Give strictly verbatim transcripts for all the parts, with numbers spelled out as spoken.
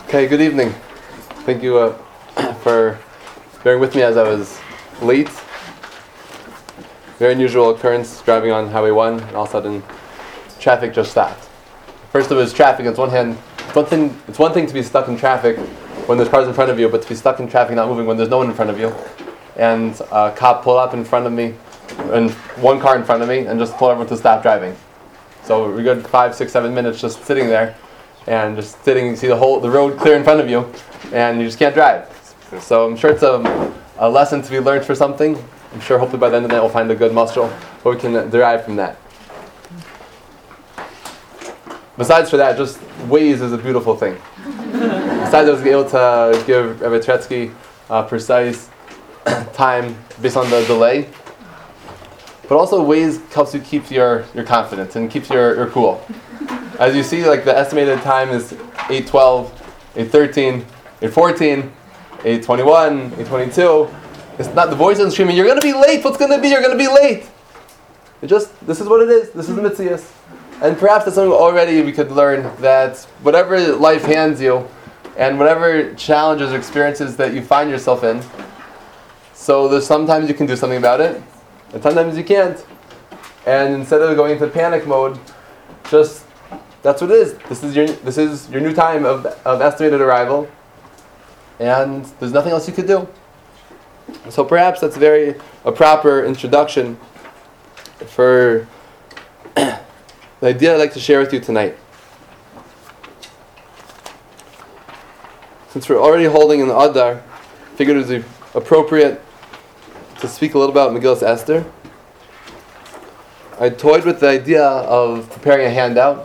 Okay, good evening. Thank you uh, for bearing with me as I was late. Very unusual occurrence, driving on Highway one, and all of a sudden, traffic just stopped. First, it was traffic. On one hand, it's one thing. It's one thing to be stuck in traffic when there's cars in front of you, but to be stuck in traffic, not moving when there's no one in front of you. And a cop pulled up in front of me, and one car in front of me, and just told everyone to stop driving. So we good five, six, seven minutes just sitting there. And just sitting, you see the whole the road clear in front of you, and you just can't drive. So I'm sure it's a, a lesson to be learned for something. I'm sure hopefully by the end of the night we'll find a good mashal what we can derive from that. Besides for that, just Waze is a beautiful thing. Besides I was able to give Rabbi Tretsky a precise time based on the delay, but also Waze helps you keep your, your confidence and keeps your, your cool. As you see, like the estimated time is eight twelve, eight thirteen, eight fourteen, eight twenty-one, eight twenty-two. It's not the voice isn't screaming, "You're going to be late. What's going to be? You're going to be late." It just, this is what it is. This is the Mitzias. And perhaps that's something already we could learn, that whatever life hands you, and whatever challenges or experiences that you find yourself in, so there's sometimes you can do something about it, and sometimes you can't. And instead of going into panic mode, just that's what it is. This is your this is your new time of, of estimated arrival, and there's nothing else you could do. So perhaps that's very a proper introduction for the idea I'd like to share with you tonight. Since we're already holding an Adar, I figured it was appropriate to speak a little about Megillas Esther. I toyed with the idea of preparing a handout,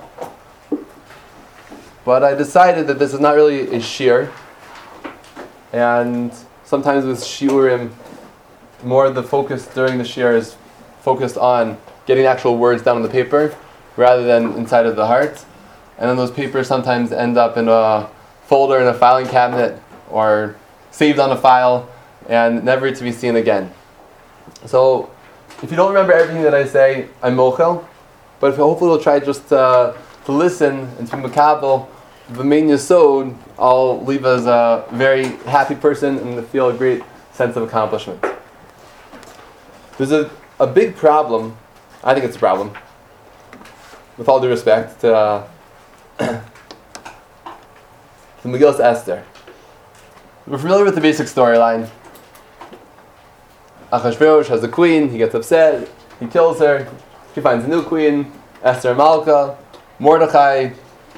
but I decided that this is not really a shiur, and sometimes with shiurim, more of the focus during the shiur is focused on getting actual words down on the paper, rather than inside of the heart. And then those papers sometimes end up in a folder in a filing cabinet, or saved on a file, and never to be seen again. So, if you don't remember everything that I say, I'm mochel, but if hopefully you'll try just uh, to listen and to be makabel the main yesod, I'll leave as a very happy person and feel a great sense of accomplishment. There's a, a big problem, I think it's a problem, with all due respect, to, uh, to Megillas Esther. We're familiar with the basic storyline. Achashverosh has a queen, he gets upset, he kills her, he finds a new queen, Esther Malka. Mordechai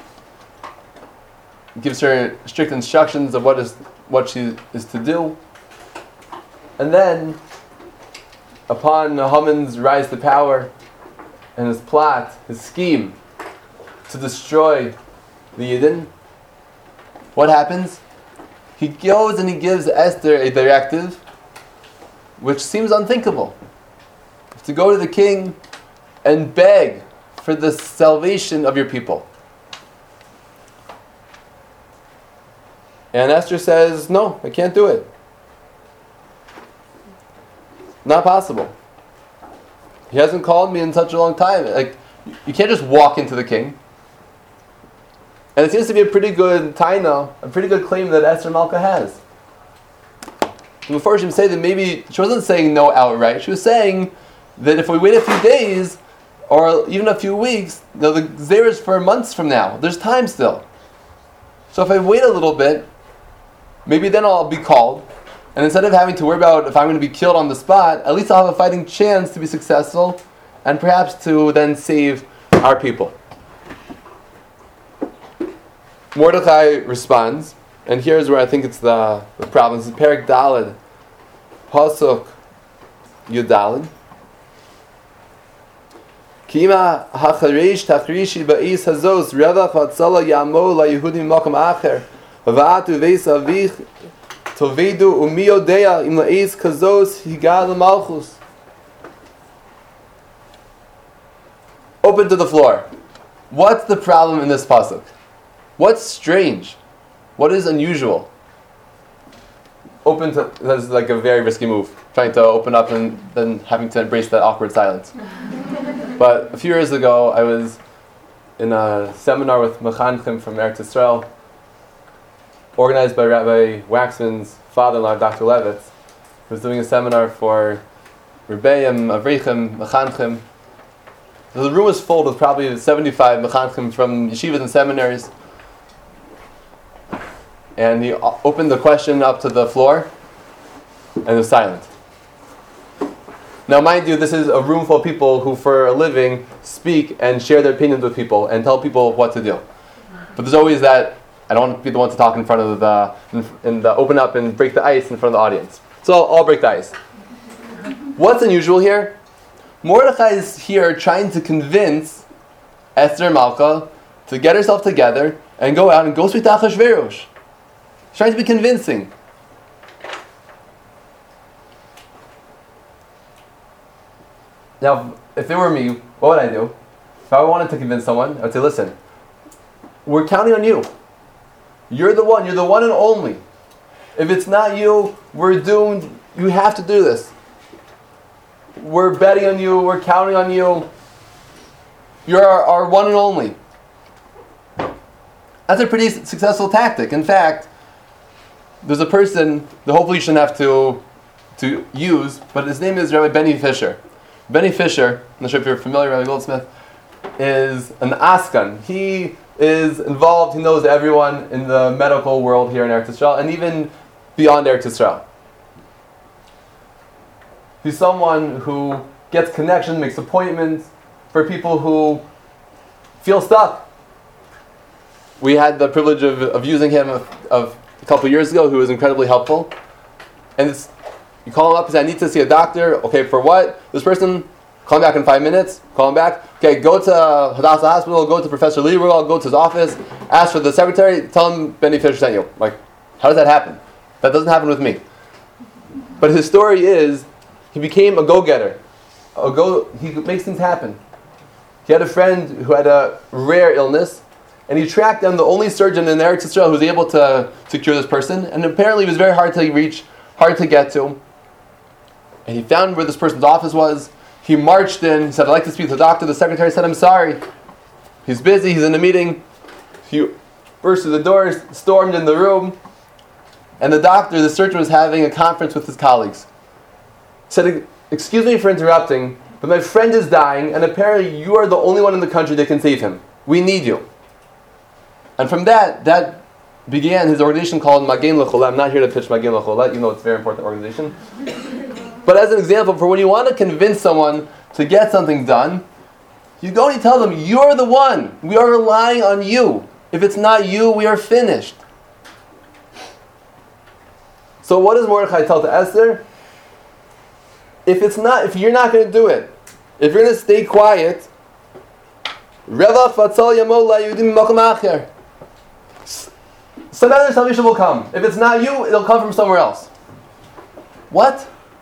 gives her strict instructions of what is what she is to do. And then, upon Haman's rise to power and his plot, his scheme to destroy the Yidden, what happens? He goes and he gives Esther a directive which seems unthinkable. To go to the king and beg for the salvation of your people. And Esther says, "No, I can't do it. Not possible. He hasn't called me in such a long time. Like, you can't just walk into the king." And it seems to be a pretty good taina, a pretty good claim that Esther Malka has. The Mefarshim say that maybe she wasn't saying no outright. She was saying that if we wait a few days, or even a few weeks, you know, the Zera is for months from now. There's time still. So if I wait a little bit, maybe then I'll be called. And instead of having to worry about if I'm going to be killed on the spot, at least I'll have a fighting chance to be successful, and perhaps to then save our people. Mordechai responds, and here's where I think it's the, the problem. This is Perek Daled, Pasuk Yudaled. Kima hacharesh tachrishi ba'is hazos revach hatzala yamo la Yehudim makom acher va'atu veis avich tovedu umi yodea im la'is kazos higal malchus. Open to the floor. What's the problem in this pasuk? What's strange? What is unusual? Open to, that's like a very risky move. Trying to open up and then having to embrace that awkward silence. But a few years ago, I was in a seminar with Mechanchim from Eretz Yisrael, organized by Rabbi Waxman's father-in-law, Doctor Levitz, who was doing a seminar for Rebbeim, Avreichim, Mechanchim. So the room was full with probably seventy-five Mechanchim from yeshivas and seminaries. And he opened the question up to the floor, and it was silent. Now, mind you, this is a room full of people who, for a living, speak and share their opinions with people and tell people what to do. But there's always that, I don't want to be the one to talk in front of the, and open up and break the ice in front of the audience. So I'll break the ice. What's unusual here? Mordechai is here trying to convince Esther Malka to get herself together and go out and go speak to Achashverosh. He's trying to be convincing. Now, if it were me, what would I do? If I wanted to convince someone, I would say, listen, we're counting on you. You're the one. You're the one and only. If it's not you, we're doomed. You have to do this. We're betting on you. We're counting on you. You're our, our one and only. That's a pretty successful tactic. In fact, there's a person that hopefully you shouldn't have to, to use, but his name is Rabbi Benny Fisher. Benny Fisher, I'm not sure if you're familiar with Rabbi Goldsmith, is an Askan. He is involved, he knows everyone in the medical world here in Eretz Yisrael, and even beyond Eretz Yisrael. He's someone who gets connections, makes appointments for people who feel stuck. We had the privilege of, of using him of, of a couple of years ago, who was incredibly helpful. And it's, you call him up and say, I need to see a doctor. Okay, for what? This person, call him back in five minutes. Call him back. Okay, go to Hadassah Hospital, go to Professor Lieberwald, go to his office, ask for the secretary, tell him Benny Fisher sent you. Like, how does that happen? That doesn't happen with me. But his story is, he became a go-getter. A go, he makes things happen. He had a friend who had a rare illness, and he tracked down the only surgeon in Eretz Yisrael who was able to, to cure this person, and apparently it was very hard to reach, hard to get to. And he found where this person's office was. He marched in, he said, I'd like to speak to the doctor. The secretary said, I'm sorry. He's busy, he's in a meeting. He burst through the doors, stormed in the room, and the doctor, the surgeon, was having a conference with his colleagues. He said, excuse me for interrupting, but my friend is dying, and apparently you are the only one in the country that can save him. We need you. And from that, that began his organization called Magen L'Cholah. I'm not here to pitch Magen L'Cholah, you know it's a very important organization. But as an example, for when you want to convince someone to get something done, you go and you tell them, you're the one. We are relying on you. If it's not you, we are finished. So what does Mordechai tell to Esther? If it's not, if you're not going to do it, if you're going to stay quiet, Revach v'atzal yamo la'Yehudim b'makom acher. Some other salvation will come. If it's not you, it'll come from somewhere else. What?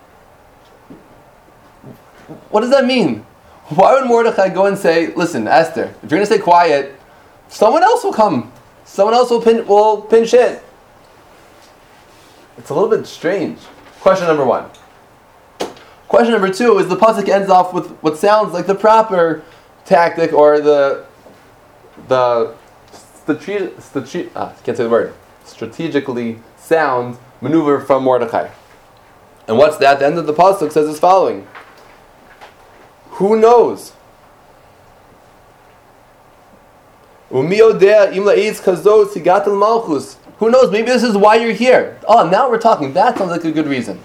What does that mean? Why would Mordechai go and say, listen, Esther, if you're going to stay quiet, someone else will come. Someone else will, pin, will pinch it. It's a little bit strange. Question number one. Question number two is the pasuk ends off with what sounds like the proper tactic or the the strate- strate- ah, I can't say the word strategically sound maneuver from Mordechai. And what's that? The end of the pasuk says as following: who knows? Umi odea im la'itz kazot sigatel malchus. Who knows? Maybe this is why you're here. Oh, now we're talking. That sounds like a good reason.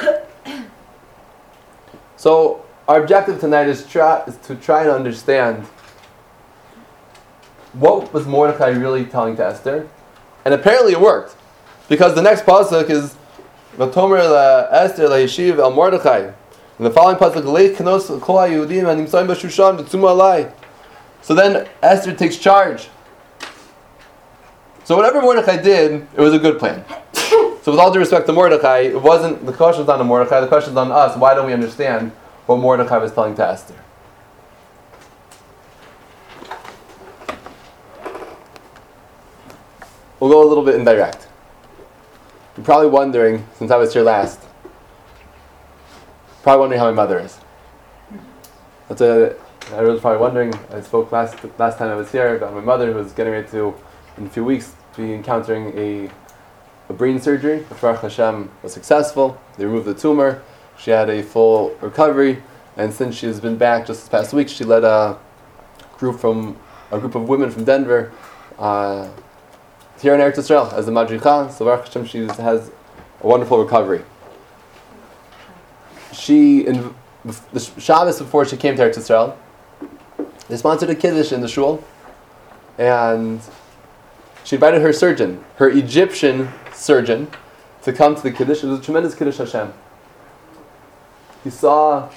So our objective tonight is, try, is to try and understand what was Mordechai really telling to Esther, and apparently it worked, because the next pasuk is V'tomer la Esther la Yeshiv el Mordechai, and the following pasuk Leit kanos kol haYehudim hanimtzaim b'Shushan v'tzumu alai. So then Esther takes charge. So whatever Mordechai did, it was a good plan. So with all due respect to Mordechai, it wasn't, the question's not on Mordechai, the question's on us. Why don't we understand what Mordechai was telling to Esther? We'll go a little bit indirect. You're probably wondering, since I was here last, probably wondering how my mother is. That's a, I was probably wondering, I spoke last last time I was here about my mother, who was getting ready to, in a few weeks, be encountering a a brain surgery, which Baruch Hashem was successful. They removed the tumor. She had a full recovery, and since she has been back just this past week, she led a group from a group of women from Denver uh, here in Eretz Yisrael as a madricha. So Baruch Hashem, she has a wonderful recovery. She, in the Shabbos before she came to Eretz Yisrael, they sponsored a kiddush in the shul, and she invited her surgeon, her Egyptian surgeon, to come to the kiddush. It was a tremendous kiddush Hashem. He saw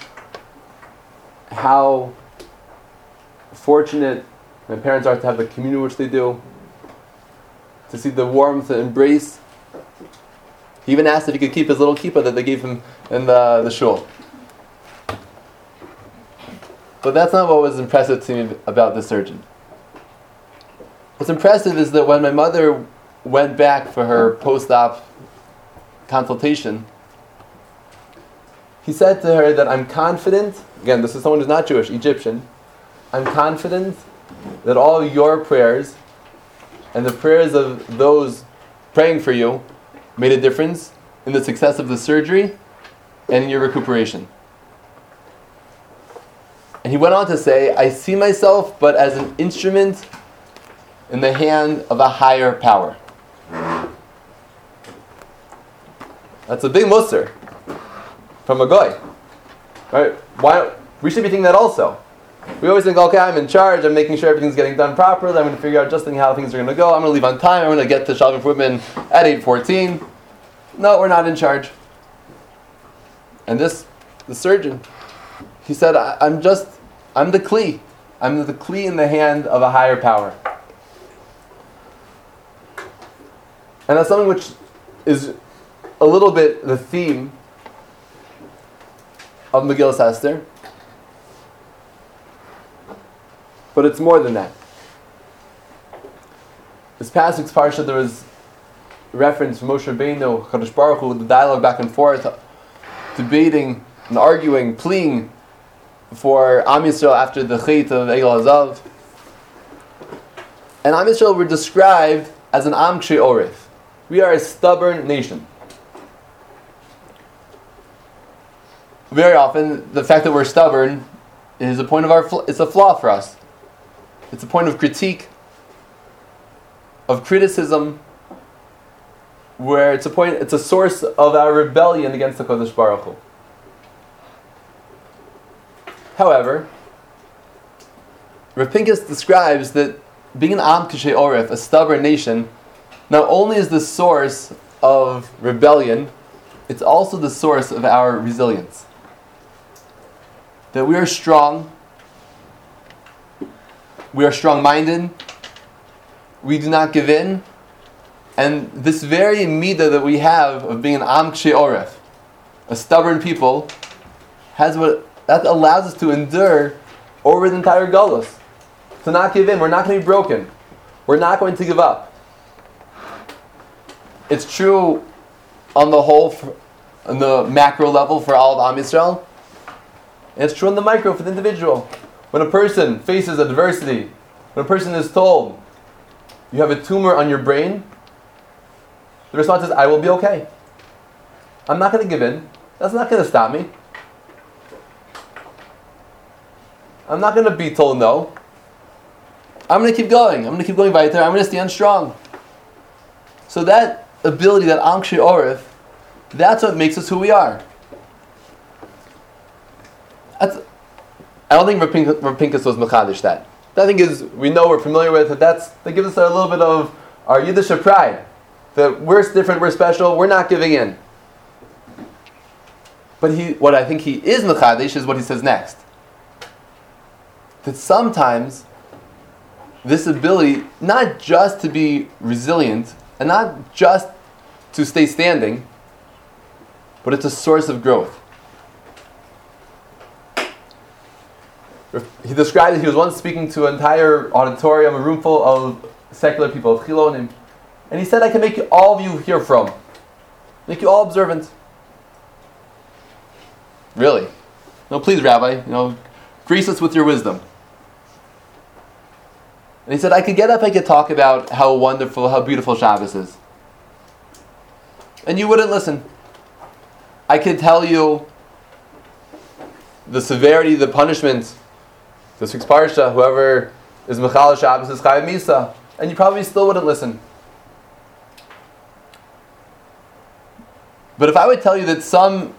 how fortunate my parents are to have the communion which they do, to see the warmth and embrace. He even asked if he could keep his little kippah that they gave him in the, the shul. But that's not what was impressive to me about the surgeon. What's impressive is that when my mother went back for her post-op consultation, he said to her that I'm confident, again, this is someone who's not Jewish, Egyptian, I'm confident that all your prayers and the prayers of those praying for you made a difference in the success of the surgery and in your recuperation. And he went on to say, I see myself but as an instrument in the hand of a higher power. That's a big musar from a guy. Right? Why? We should be thinking that also. We always think, okay, I'm in charge, I'm making sure everything's getting done properly, I'm going to figure out just how things are going to go, I'm going to leave on time, I'm going to get to Shalom Footman at eight fourteen. No, we're not in charge. And this, the surgeon, he said, I, I'm just, I'm the kli. I'm the kli in the hand of a higher power. And that's something which is a little bit the theme of Megillas Esther. But it's more than that. This past week's parsha, there was reference from Moshe Rabbeinu, Kadosh Baruch Hu, the dialogue back and forth, debating and arguing, pleading for Am Yisrael after the Chait of Egel Hazav. And Am Yisrael were described as an Am Kshei Oref. We are a stubborn nation. Very often, the fact that we're stubborn is a point of our. Fl- it's a flaw for us. It's a point of critique, of criticism, where it's a point. It's a source of our rebellion against the Kodesh Baruch Hu. However, Rav Pinkus describes that being an Am Kshei Oref, a stubborn nation, not only is the source of rebellion, it's also the source of our resilience. That we are strong, we are strong-minded, we do not give in, and this very midah that we have of being an Am Kshei Oref, a stubborn people, has what that allows us to endure over the entire Galus. To not give in, we're not going to be broken. We're not going to give up. It's true on the whole, for, on the macro level for all of Am Yisrael. And it's true on the micro for the individual. When a person faces adversity, when a person is told, you have a tumor on your brain, the response is, I will be okay. I'm not going to give in. That's not going to stop me. I'm not going to be told no. I'm going to keep going. I'm going to keep going weiter. I'm going to stand strong. So that ability, that Am Kshei Oref, that's what makes us who we are. That's, I don't think Rav Pinkus, Rav Pinkus was mechadish that. That thing is, we know, we're familiar with it. That's, that gives us a little bit of our Yiddish pride. That we're different, we're special, we're not giving in. But he, what I think he is mechadish is what he says next. That sometimes this ability, not just to be resilient, and not just to stay standing, but it's a source of growth. He described that he was once speaking to an entire auditorium, a room full of secular people, of Chilonim, and he said, I can make you, all of you hear from, make you all observant. Really? No, please, Rabbi, you know, grease us with your wisdom. And he said, I could get up, I could talk about how wonderful, how beautiful Shabbos is. and you wouldn't listen. I could tell you the severity, the punishment, this week's parsha, whoever is Mechal Shabbos is Chayav Misa, and you probably still wouldn't listen. But if I would tell you that some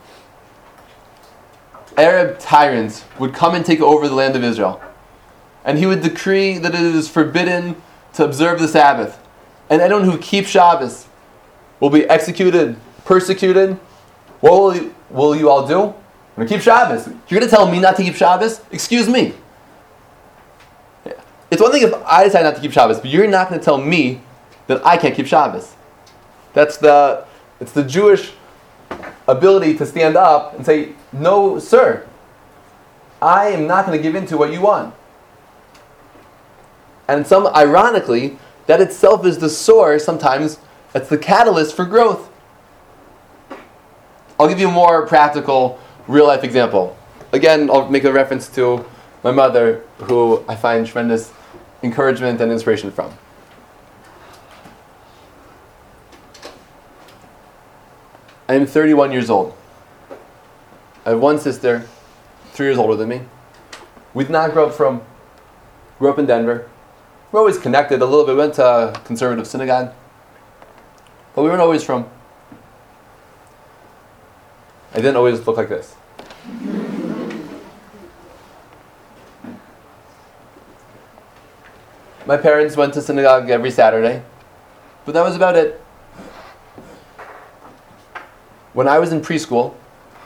Arab tyrant would come and take over the land of Israel, and he would decree that it is forbidden to observe the Sabbath, and anyone who keeps Shabbos will be executed, persecuted, what will you, will you all do? I'm going to keep Shabbos. You're going to tell me not to keep Shabbos? Excuse me. It's one thing if I decide not to keep Shabbos, but you're not going to tell me that I can't keep Shabbos. That's the, it's the Jewish ability to stand up and say, no, sir, I am not going to give in to what you want. And some, ironically, that itself is the source, sometimes, it's the catalyst for growth. I'll give you a more practical, real-life example. Again, I'll make a reference to my mother, who I find tremendous encouragement and inspiration from. I am thirty-one years old. I have one sister, three years older than me. We did not grow up from, grew up in Denver. We're always connected a little bit. We went to a conservative synagogue. But we weren't always from. I didn't always look like this. My parents went to synagogue every Saturday, but that was about it. When I was in preschool,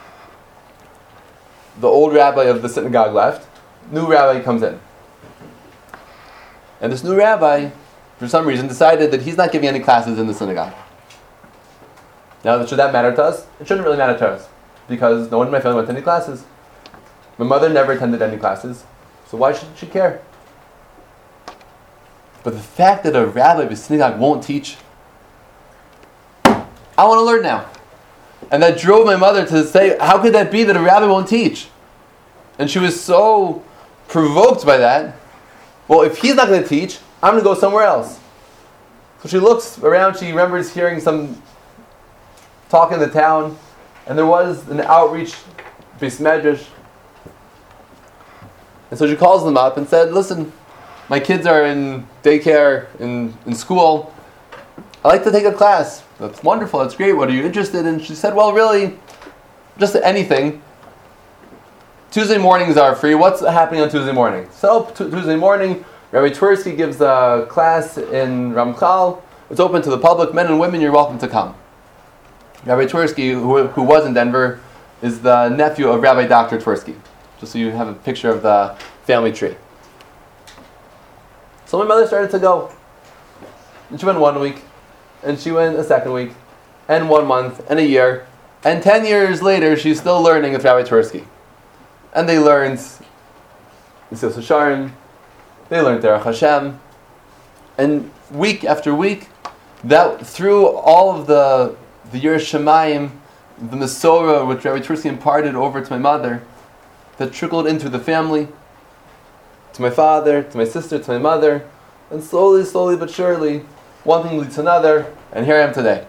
the old rabbi of the synagogue left, new rabbi comes in. And this new rabbi, for some reason, decided that he's not giving any classes in the synagogue. Now, should that matter to us? It shouldn't really matter to us, because no one in my family went to any classes. My mother never attended any classes, so why should she care? But the fact that a rabbi of a synagogue won't teach, I want to learn now. And that drove my mother to say, how could that be that a rabbi won't teach? And she was so provoked by that. Well, if he's not going to teach, I'm going to go somewhere else. So she looks around, she remembers hearing some talk in the town, and there was an outreach, Beis Medrash. And so she calls them up and said, listen, my kids are in daycare, in, in school. I'd like to take a class. That's wonderful, that's great. What are you interested in? She said, well, really, just anything. Tuesday mornings are free. What's happening on Tuesday morning? So, t- Tuesday morning, Rabbi Twersky gives a class in Ramchal. It's open to the public. Men and women, you're welcome to come. Rabbi Twersky, who, who was in Denver, is the nephew of Rabbi Doctor Twersky. Just so you have a picture of the family tree. So my mother started to go. And she went one week, and she went a second week, and one month, and a year, and ten years later, she's still learning with Rabbi Twersky. And they learned Mesilas Yesharim, they learned Derech Hashem, and week after week, that through all of the the Yiras Shamayim, the Masorah which Rabbi Twersky imparted over to my mother, that trickled into the family, to my father, to my sister, to my mother, and slowly, slowly but surely, one thing leads to another, and here I am today.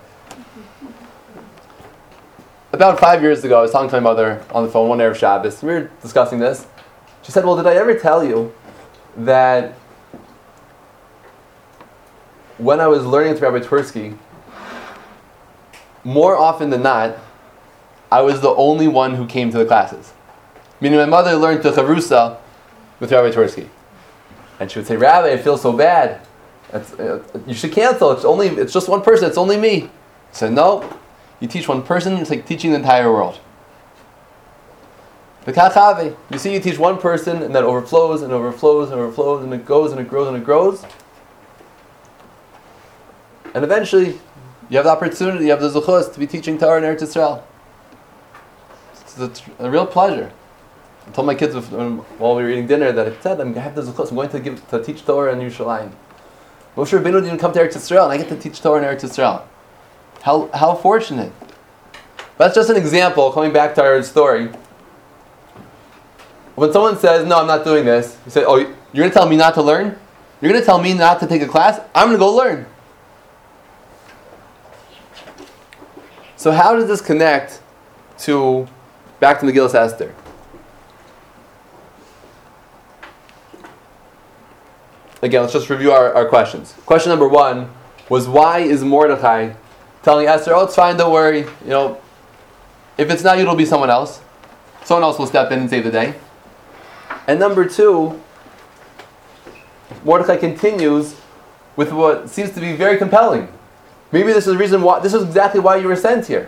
About five years ago, I was talking to my mother on the phone one Erev Shabbos. We were discussing this. She said, well, did I ever tell you that when I was learning with Rabbi Twersky, more often than not, I was the only one who came to the classes. Meaning my mother learned the Chavrusa with Rabbi Twersky. And she would say, Rabbi, I feel so bad. It's, uh, you should cancel. It's only it's just one person. It's only me. I said, no. You teach one person, it's like teaching the entire world. The Kachavi. You see, you teach one person, and that overflows and overflows and overflows, and it goes and it grows and it grows. And eventually, you have the opportunity, you have the zuchus to be teaching Torah in Eretz Yisrael. It's a, tr- a real pleasure. I told my kids um, while we were eating dinner that I said, I'm going to have the zuchus. I'm going to give to teach Torah in Yerushalayim. Moshe Rabbeinu didn't come to Eretz Yisrael, and I get to teach Torah in Eretz Yisrael. How how fortunate. That's just an example, coming back to our story. When someone says, no, I'm not doing this, you say, oh, you're going to tell me not to learn? You're going to tell me not to take a class? I'm going to go learn. So how does this connect to back to Megillas Esther? Again, let's just review our, our questions. Question number one was, why is Mordechai telling Esther, oh, it's fine, don't worry, you know, if it's not you, it'll be someone else. Someone else will step in and save the day. And number two, Mordechai continues with what seems to be very compelling. Maybe this is the reason why, this is exactly why you were sent here.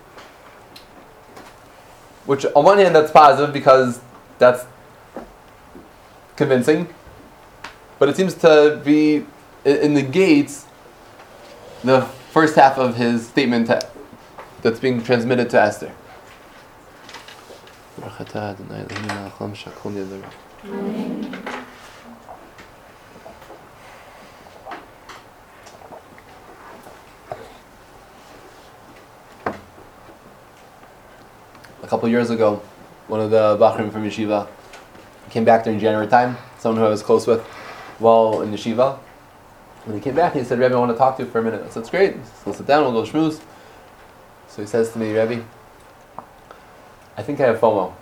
Which, on one hand, that's positive because that's convincing. But it seems to be, it, it negates the first half of his statement to, that's being transmitted to Esther. A couple years ago, one of the Bachrim from Yeshiva came back during January time, someone who I was close with while in Yeshiva. When he came back, he said, Rebbe, I want to talk to you for a minute. I said, it's great. So we'll sit down, we'll go schmooze. So he says to me, Rebbe, I think I have FOMO.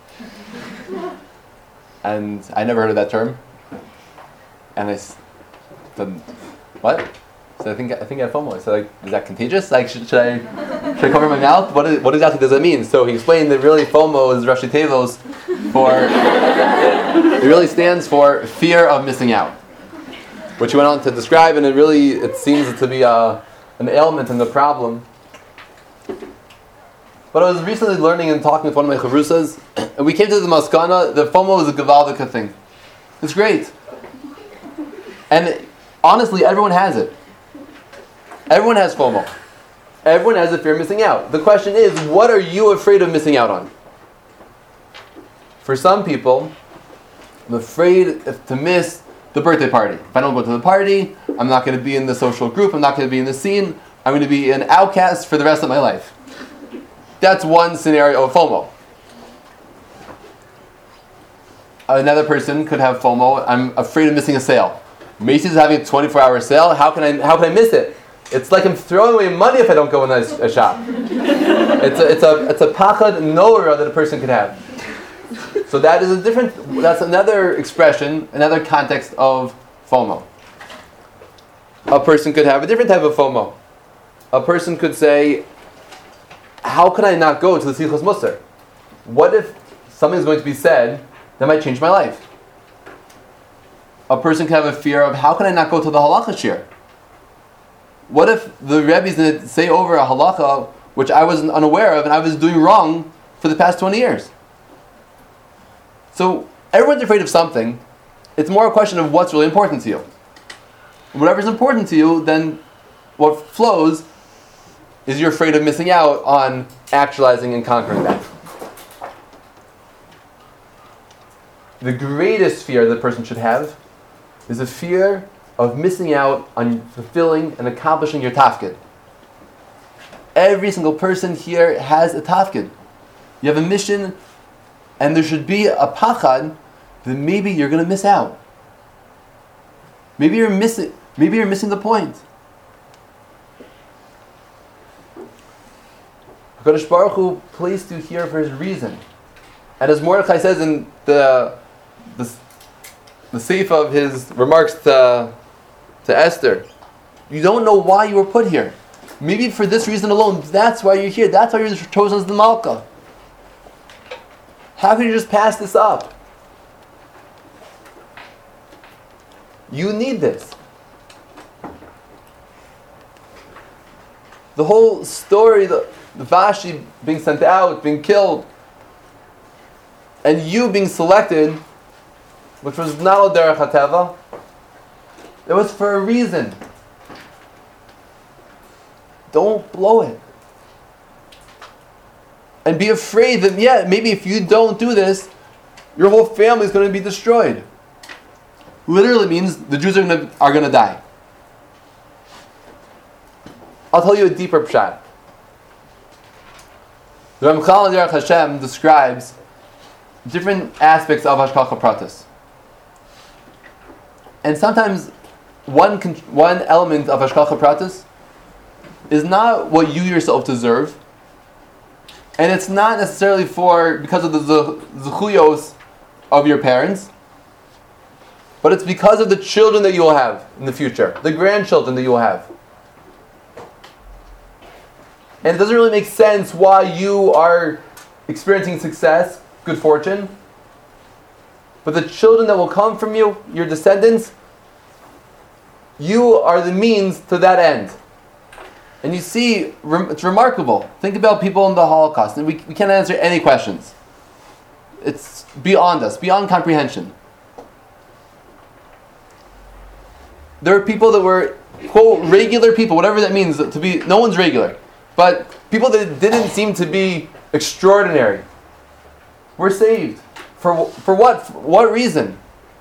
And I never heard of that term. And I said, what? I said, I think, I think I have FOMO. I said, like, is that contagious? Like, should, should I should I cover my mouth? What, is, what exactly does that mean? So he explained that really FOMO is Rashi Tevos for, it really stands for fear of missing out. Which he went on to describe, and it really, it seems to be a, an ailment and the problem. But I was recently learning and talking with one of my chavrusas, and we came to the maskana, the FOMO is a gevaldika thing. It's great. And honestly, everyone has it. Everyone has FOMO. Everyone has a fear of missing out. The question is, what are you afraid of missing out on? For some people, I'm afraid to miss the birthday party. If I don't go to the party, I'm not going to be in the social group, I'm not going to be in the scene, I'm going to be an outcast for the rest of my life. That's one scenario of FOMO. Another person could have FOMO, I'm afraid of missing a sale. Macy's is having a twenty-four hour sale, how can I how can I miss it? It's like I'm throwing away money if I don't go in a, a shop. It's a, it's a, it's a pachad nora that a person could have. So that is a different, that's another expression, another context of FOMO. A person could have a different type of FOMO. A person could say, how can I not go to the Sichos Musar? What if something's going to be said that might change my life? A person can have a fear of, how can I not go to the halacha shir? What if the Rebbe is going to say over a halacha which I wasn't unaware of and I was doing wrong for the past twenty years? So everyone's afraid of something. It's more a question of what's really important to you. Whatever's important to you, then what flows is you're afraid of missing out on actualizing and conquering that. The greatest fear that a person should have is a fear of missing out on fulfilling and accomplishing your tafkid. Every single person here has a tafkid. You have a mission, and there should be a pachad that maybe you're going to miss out. Maybe you're missing. Maybe you're missing the point. HaKadosh Baruch Hu placed you here for His reason, and as Mordechai says in the the, the seif of his remarks to to Esther, you don't know why you were put here. Maybe for this reason alone, that's why you're here. That's why you're chosen as the Malka. How can you just pass this up? You need this. The whole story, the, the Vashti being sent out, being killed, and you being selected, which was not a derech hateva, it was for a reason. Don't blow it. And be afraid that, yeah, maybe if you don't do this, your whole family is going to be destroyed. Literally means the Jews are going to, are going to die. I'll tell you a deeper pshat. The Ramchal Derech Hashem describes different aspects of Hashgacha Pratis. And sometimes one one element of Hashgacha Pratis is not what you yourself deserve, And it's not necessarily for because of the zechuyos of your parents, but it's because of the children that you will have in the future, the grandchildren that you will have. And it doesn't really make sense why you are experiencing success, good fortune, but the children that will come from you, your descendants, you are the means to that end. And you see, it's remarkable. Think about people in the Holocaust, and we, we can't answer any questions. It's beyond us, beyond comprehension. There are people that were, quote, regular people, whatever that means, to be, no one's regular, but people that didn't seem to be extraordinary were saved. For, for what? For what reason?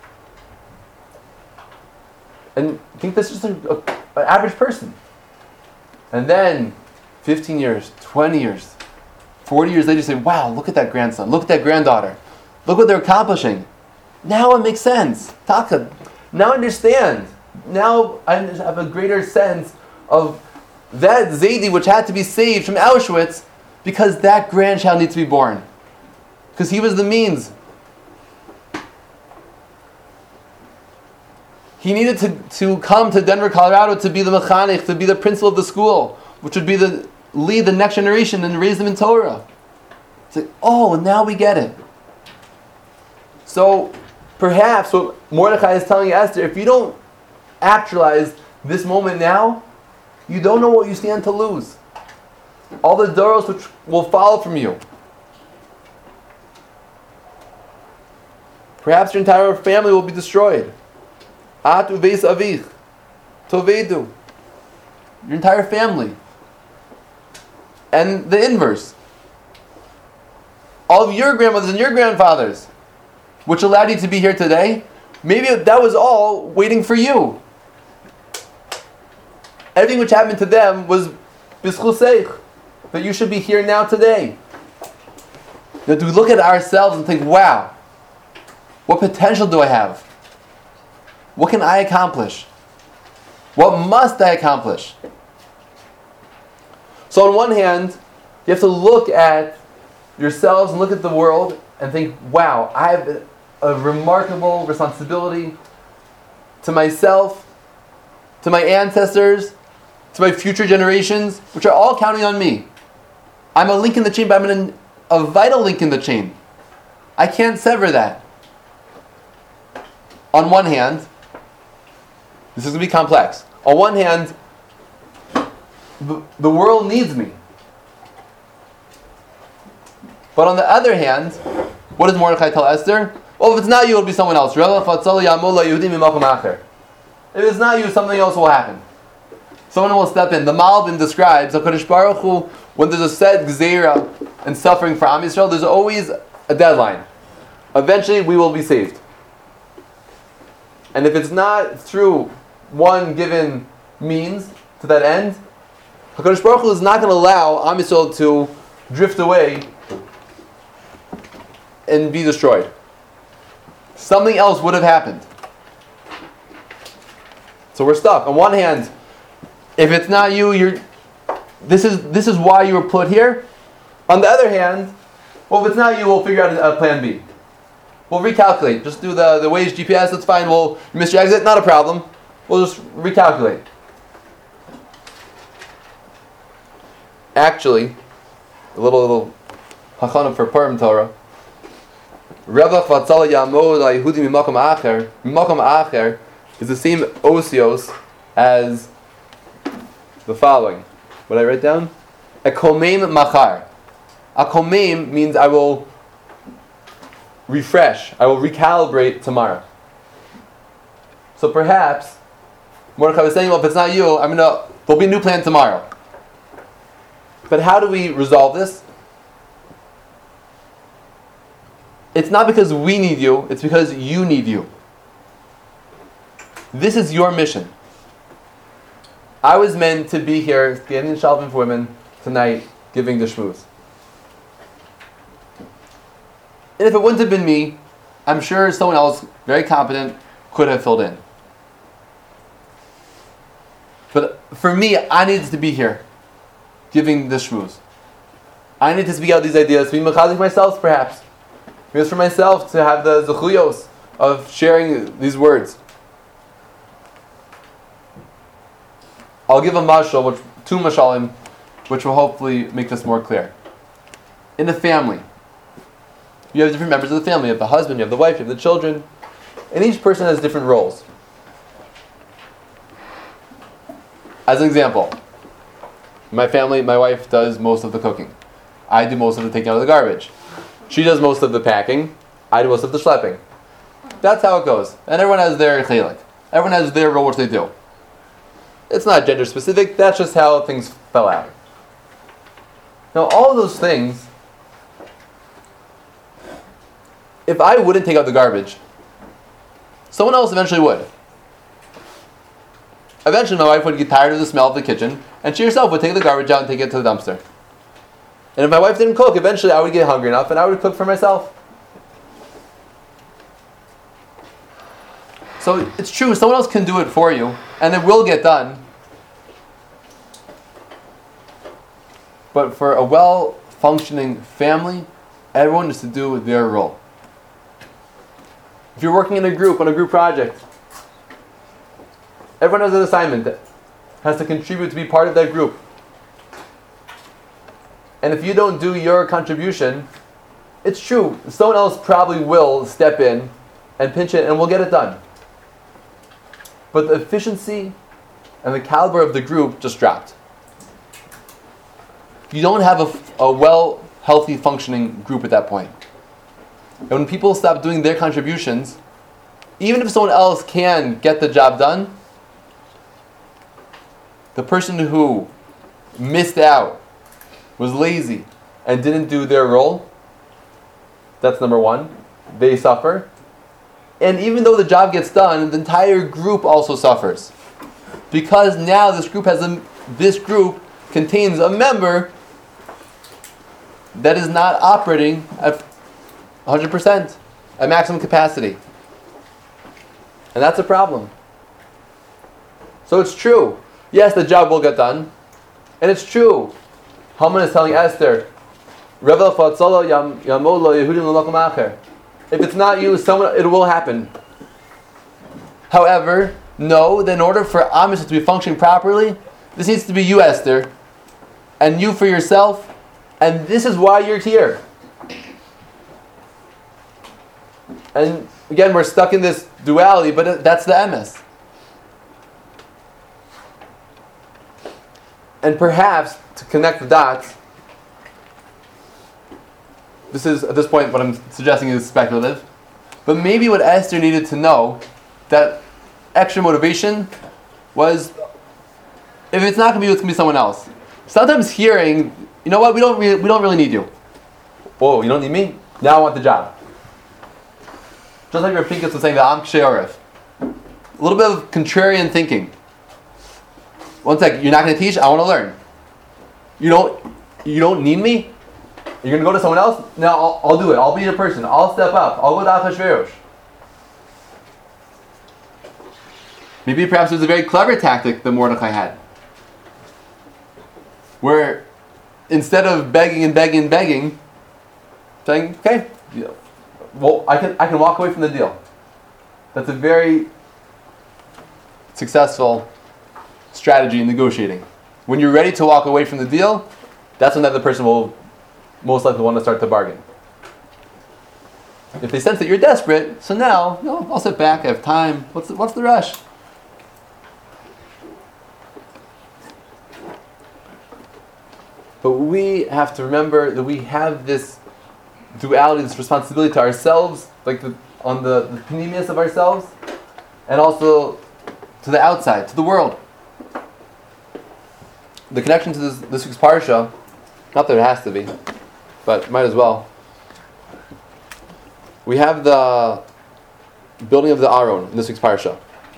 And I think this is just a, a, an average person. And then, fifteen years, twenty years, forty years later, you say, wow, look at that grandson, look at that granddaughter, look what they're accomplishing. Now it makes sense. Taka, now I understand. Now I have a greater sense of that Zaidi which had to be saved from Auschwitz because that grandchild needs to be born. Because he was the means. He needed to, to come to Denver, Colorado to be the mechanech, to be the principal of the school, which would be the lead the next generation and raise them in Torah. It's like, oh, now we get it. So perhaps what Mordechai is telling Esther, if you don't actualize this moment now, you don't know what you stand to lose. All the doros which will follow from you. Perhaps your entire family will be destroyed. At uveis avich, tovedu. Your entire family. And the inverse. All of your grandmothers and your grandfathers, which allowed you to be here today, maybe that was all waiting for you. Everything which happened to them was b'zchuseich, that you should be here now today. Now, do we look at ourselves and think, wow, what potential do I have? What can I accomplish? What must I accomplish? So on one hand, you have to look at yourselves and look at the world and think, wow, I have a remarkable responsibility to myself, to my ancestors, to my future generations, which are all counting on me. I'm a link in the chain, but I'm an, a vital link in the chain. I can't sever that. On one hand, this is going to be complex. On one hand, the, the world needs me. But on the other hand, what does Mordechai tell Esther? Well, if it's not you, it'll be someone else. If it's not you, something else will happen. Someone will step in. The Malbim describes HaKadosh Baruch Hu, when there's a set gzeira and suffering for Am Yisrael, there's always a deadline. Eventually, we will be saved. And if it's not through one given means to that end, HaKadosh Baruch Hu is not going to allow Am Yisrael to drift away and be destroyed. Something else would have happened. So we're stuck. On one hand, if it's not you, you're. This is this is why you were put here. On the other hand, well, if it's not you, we'll figure out a, a plan B. We'll recalculate. Just do the, the wage G P S. That's fine. We'll miss your exit. Not a problem. We'll just recalculate. Actually, a little little hachana for Purim Torah. Revach v'atzala yamod ha'Yehudi mimakom acher. Mimakom acher is the same osios as the following. What I write down? Akomeim machar. Akomeim means I will refresh. I will recalibrate tomorrow. So perhaps Mordechai was saying, well, if it's not you, I'm gonna. There'll be a new plan tomorrow. But how do we resolve this? It's not because we need you, it's because you need you. This is your mission. I was meant to be here, standing in Shalom for Women, tonight, giving the shmuz. And if it wouldn't have been me, I'm sure someone else, very competent, could have filled in. But for me, I needed to be here, giving the shmuz. I need to speak out these ideas to be mechazik myself, perhaps. Because for myself to have the zechuyos of sharing these words. I'll give a mashal, which two mashalim, which will hopefully make this more clear. In a family, you have different members of the family. You have the husband, you have the wife, you have the children, and each person has different roles. As an example, in my family, my wife does most of the cooking. I do most of the taking out of the garbage. She does most of the packing. I do most of the schlepping. That's how it goes. And everyone has their chelik. Everyone has their role, which they do. It's not gender specific. That's just how things fell out. Now, all of those things, if I wouldn't take out the garbage, someone else eventually would. Eventually, my wife would get tired of the smell of the kitchen, and she herself would take the garbage out and take it to the dumpster. And if my wife didn't cook, eventually I would get hungry enough and I would cook for myself. So it's true, someone else can do it for you, and it will get done. But for a well-functioning family, everyone is to do their role. If you're working in a group, on a group project, everyone has an assignment that has to contribute to be part of that group. And if you don't do your contribution, it's true, someone else probably will step in and pinch it and we'll get it done. But the efficiency and the caliber of the group just dropped. You don't have a, a well, healthy, functioning group at that point. And when people stop doing their contributions, even if someone else can get the job done, the person who missed out, was lazy, and didn't do their role, that's number one. They suffer. And even though the job gets done, the entire group also suffers. Because now this group has a, this group contains a member that is not operating at one hundred percent, at maximum capacity. And that's a problem. So it's true. Yes, the job will get done. And it's true. Haman is telling Esther, if it's not you, someone, it will happen. However, know that in order for Am Yisrael to be functioning properly, this needs to be you, Esther, and you for yourself, and this is why you're here. And again, we're stuck in this duality, but that's the M S. And perhaps, to connect the dots, this is, at this point, what I'm suggesting is speculative, but maybe what Esther needed to know, that extra motivation, was, if it's not going to be you, it's going to be someone else. Sometimes hearing, you know what, we don't really, we don't really need you. Whoa, you don't need me? Now I want the job. Just like Rav Pinkus was saying, the Am Ksheoref. A little bit of contrarian thinking. One sec, you're not going to teach? I want to learn. You don't, you don't need me? You're going to go to someone else? No, I'll, I'll do it. I'll be your person. I'll step up. I'll go to Achashverosh. Maybe perhaps it was a very clever tactic that Mordechai had. Where instead of begging and begging and begging, saying, okay, well, I can, I can walk away from the deal. That's a very successful strategy in negotiating. When you're ready to walk away from the deal, that's when the other person will most likely want to start to bargain. If they sense that you're desperate, so now, you know, I'll sit back, I have time. What's the, what's the rush? But we have to remember that we have this duality, this responsibility to ourselves, like the, on the, the panemius of ourselves, and also to the outside, to the world. The connection to this, this week's parsha, not that it has to be, but might as well. We have the building of the Aron in this week's parsha.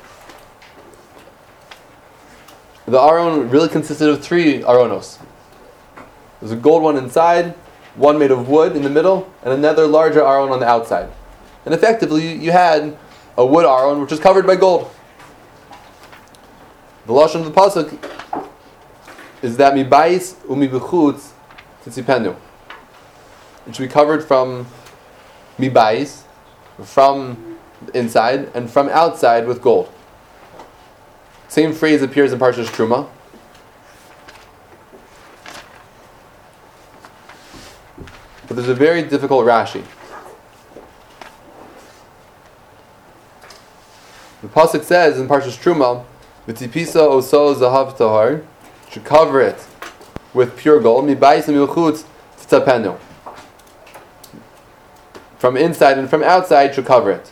The Aron really consisted of three Aronos. There's a gold one inside, one made of wood in the middle, and another larger Aron on the outside. And effectively, you had a wood Aron which is covered by gold. The lashon of the pasuk is that mi bayis umi b'chutz titzipenu. it should be covered from mibais, from inside, and from outside with gold. Same phrase appears in Parshas Truma. But there's a very difficult Rashi. The pasuk says in Parshas Truma, "V'tipisa oso zahav tahar," should cover it with pure gold. Mibais milchutz tzapenu. From inside and from outside should cover it.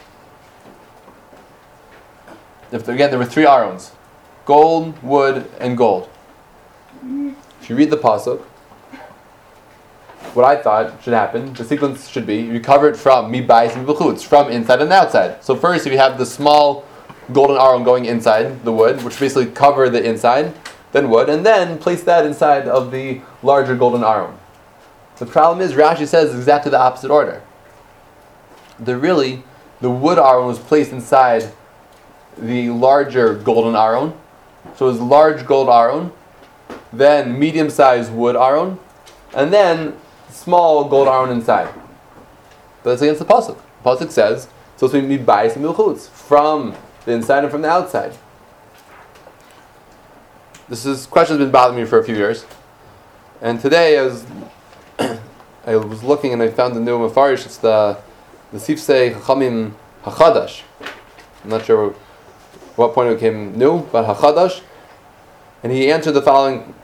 If again, there were three arons: gold, wood, and gold. If you read the pasuk, what I thought should happen, the sequence should be, you cover it from mibais and milchutz, from inside and outside. So first, if you have the small golden aron going inside the wood, which basically cover the inside, then wood, and then place that inside of the larger golden aron. The problem is, Rashi says exactly the opposite order. The really, the wood aron was placed inside the larger golden aron. So it was large gold aron, then medium-sized wood aron, and then small gold aron inside. But that's against the pasuk. The pasuk says, so it's going to be mibais and milchutz, from the inside and from the outside. This is question has been bothering me for a few years, and today I was I was looking and I found the new Mefarish. It's the the Sifsei Chachamim Hachadash. I'm not sure what point it became new, but Hachadash, and he answered the following.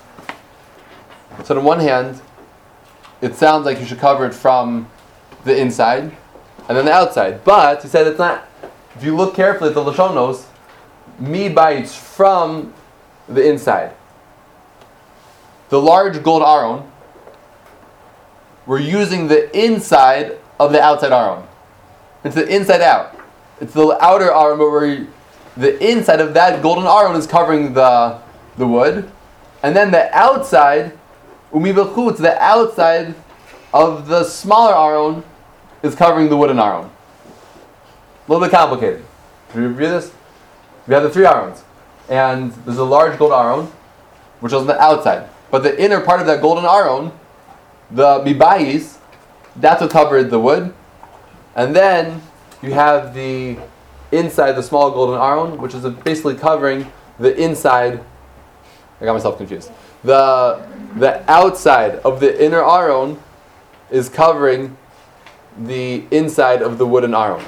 So on one hand, it sounds like you should cover it from the inside and then the outside, but he said it's not. If you look carefully at the Lashonos, mi bites from the inside. The large gold aron, we're using the inside of the outside aron. It's the inside out. It's the outer aron, but we're, the inside of that golden aron is covering the the wood, and then the outside, umi b'chutz, the outside of the smaller aron is covering the wooden aron. A little bit complicated. Can we review this? We have the three arons, and there's a large gold aron, which is on the outside. But the inner part of that golden aron, the mibais, that's what covered the wood. And then you have the inside, the small golden aron, which is basically covering the inside. I got myself confused. The the outside of the inner aron is covering the inside of the wooden aron.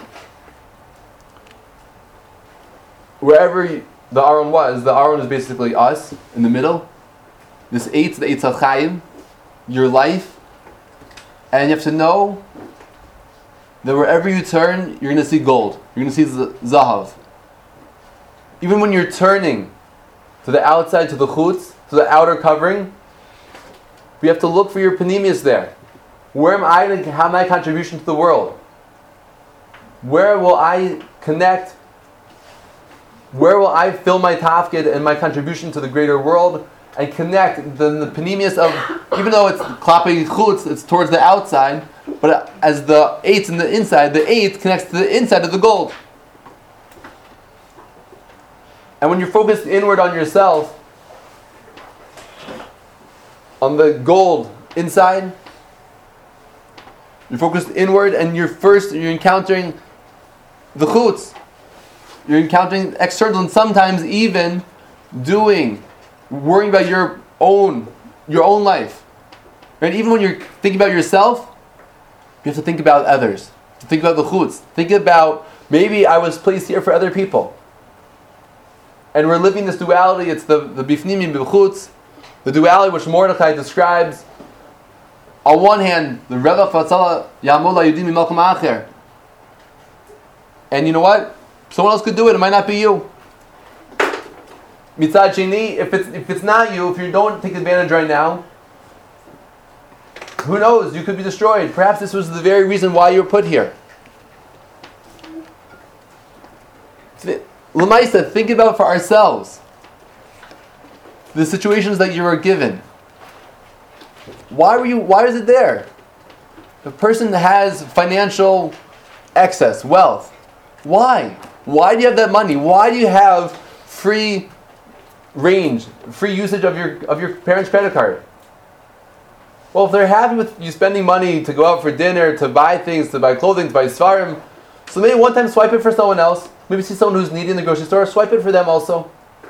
Wherever you, the aron was, the aron is basically us in the middle. This eitz, the eitz al-chayim, your life, and you have to know that wherever you turn, you're going to see gold. You're going to see z- zahav. Even when you're turning to the outside, to the chutz, to the outer covering, we have to look for your panemius there. Where am I going to have my contribution to the world? Where will I connect? Where will I fill my tafkid and my contribution to the greater world and connect the, the panemius of, even though it's klapi chutz, it's towards the outside, but as the eights in the inside, the eighth connects to the inside of the gold. And when you're focused inward on yourself, on the gold inside, you're focused inward and you're first, you're encountering the chutz. You're encountering external and sometimes even doing, worrying about your own, your own life. Right? Even when you're thinking about yourself, you have to think about others. To think about the chutz. Think about, maybe I was placed here for other people. And we're living this duality. It's the, the bifnim and b'chutz, the duality which Mordechai describes. On one hand, the Rega Fatzala Yamul Yudim Malkum Acher. And you know what? Someone else could do it. It might not be you. Mitzad Sheni, if it's if it's not you, if you don't take advantage right now, who knows? You could be destroyed. Perhaps this was the very reason why you were put here. L'maisa, think about for ourselves the situations that you were given. Why were you? Why is it there? The person has financial excess, wealth. Why? Why do you have that money? Why do you have free range, free usage of your of your parents' credit card? Well, if they're happy with you spending money to go out for dinner, to buy things, to buy clothing, to buy svarim, so maybe one time swipe it for someone else. Maybe see someone who's needy in the grocery store, swipe it for them also.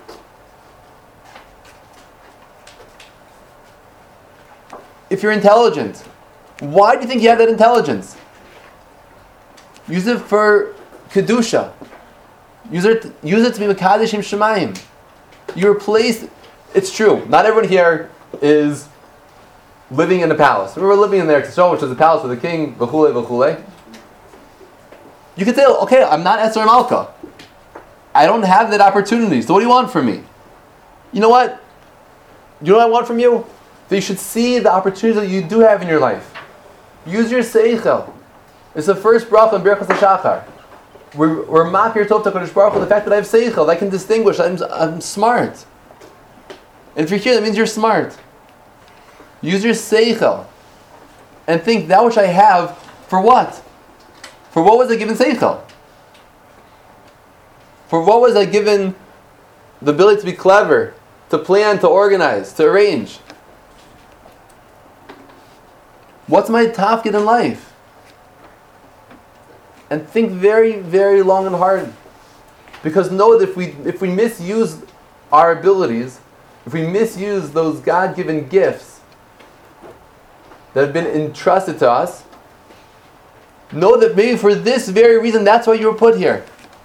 If you're intelligent, why do you think you have that intelligence? Use it for kedusha. Use it, use it to be mekadeshim shemayim. You replace. It's true. Not everyone here is living in a palace. We were living in the Eretz Yisrael, which is a palace with a king. V'chule v'chule. You could say, okay, I'm not Esther Malka. I don't have that opportunity. So what do you want from me? You know what? You know what I want from you? That you should see the opportunities that you do have in your life. Use your seichel. It's the first bracha in Birchas HaShachar. We're, we're makir tov HaKadosh Baruch Hu, the fact that I have seichel, that I can distinguish, I'm, I'm smart. And if you're here, that means you're smart. Use your seichel. And think, that which I have, for what? For what was I given seichel? For what was I given the ability to be clever, to plan, to organize, to arrange? What's my tafkid in life? And think very, very long and hard. Because know that if we if we misuse our abilities, if we misuse those God-given gifts that have been entrusted to us, know that maybe for this very reason, that's why you were put here.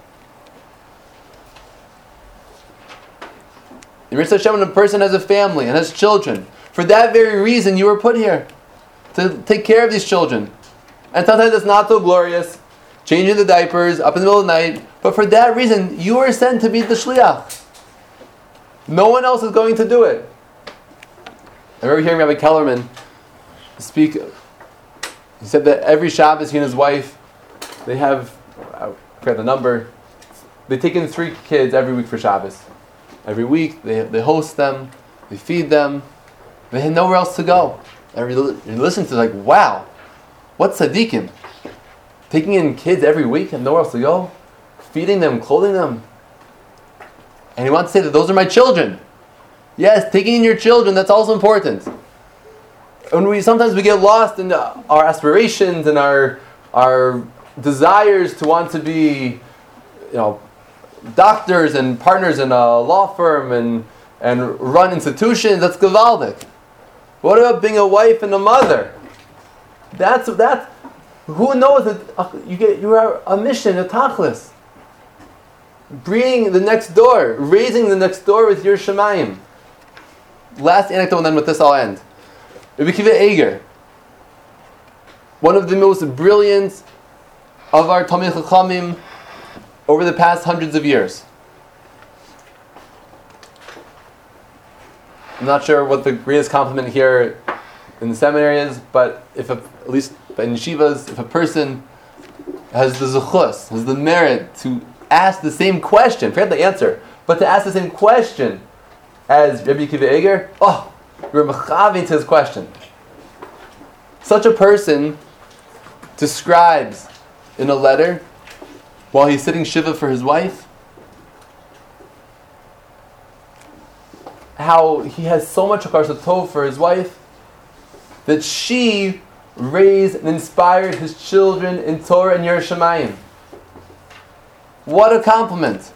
In Ritz Hashem, when a person has a family and has children, for that very reason you were put here. To take care of these children. And sometimes it's not so glorious, changing the diapers up in the middle of the night, but for that reason, you were sent to be the shliach. No one else is going to do it. I remember hearing Rabbi Kellerman speak. He said that every Shabbos he and his wife, they have, I forget the number, they take in three kids every week for Shabbos. Every week, they they host them, they feed them, they have nowhere else to go. And you listen to like, wow, what's tzaddikim? Taking in kids every week and nowhere else to go? Feeding them, clothing them. And he wants to say that those are my children. Yes, taking in your children, that's also important. And we sometimes we get lost in our aspirations and our our desires to want to be, you know, doctors and partners in a law firm and, and run institutions. That's gewaldic. What about being a wife and a mother? That's that. Who knows that uh, you get you are a mission, a tachlis. Bringing the next door, raising the next door with your shemayim. Last anecdote, and then with this I'll end. Rabbi Akiva Eiger, one of the most brilliant of our Talmidei Chachamim over the past hundreds of years. I'm not sure what the greatest compliment here in the seminary is, but if a, at least in yeshivas, if a person has the zechus, has the merit to ask the same question, forget the answer, but to ask the same question as Rabbi Akiva Eiger, oh, you're mechavi to his question. Such a person describes in a letter, while he's sitting shiva for his wife, how he has so much hakaras tov for his wife that she raised and inspired his children in Torah and Yiras Shamayim. What a compliment!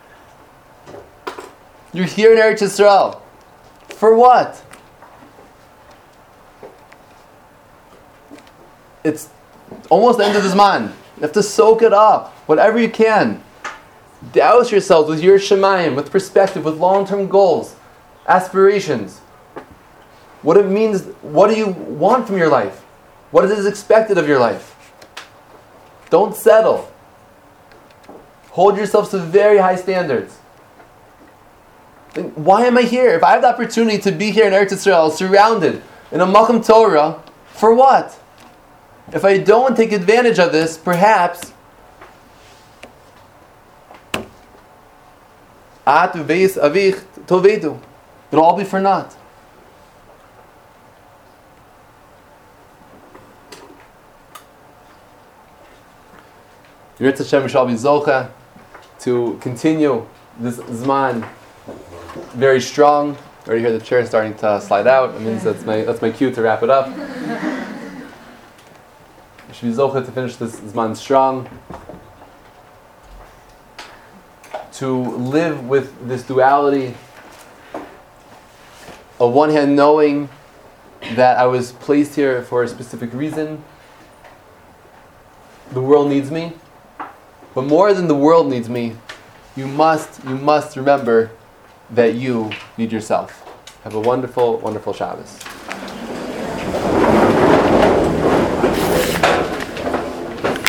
You're here in Eretz Yisrael. For what? It's almost the end of the Zman. You have to soak it up, whatever you can. Douse yourselves with Yiras Shamayim, with perspective, with long-term goals, aspirations. What it means, what do you want from your life? What is expected of your life? Don't settle. Hold yourselves to very high standards. Think, why am I here? If I have the opportunity to be here in Eretz Yisrael, surrounded in a Makam Torah, for what? If I don't take advantage of this, perhaps At veis avich tovedu. It'll all be for naught. Yirat Hashem shall be zocha to continue this zman very strong, already hear the chair starting to slide out. It means that's my that's my cue to wrap it up. We should be zocheh to finish this Zman strong. To live with this duality. On one hand, knowing that I was placed here for a specific reason. The world needs me. But more than the world needs me, you must, you must remember that you need yourself. Have a wonderful, wonderful Shabbos.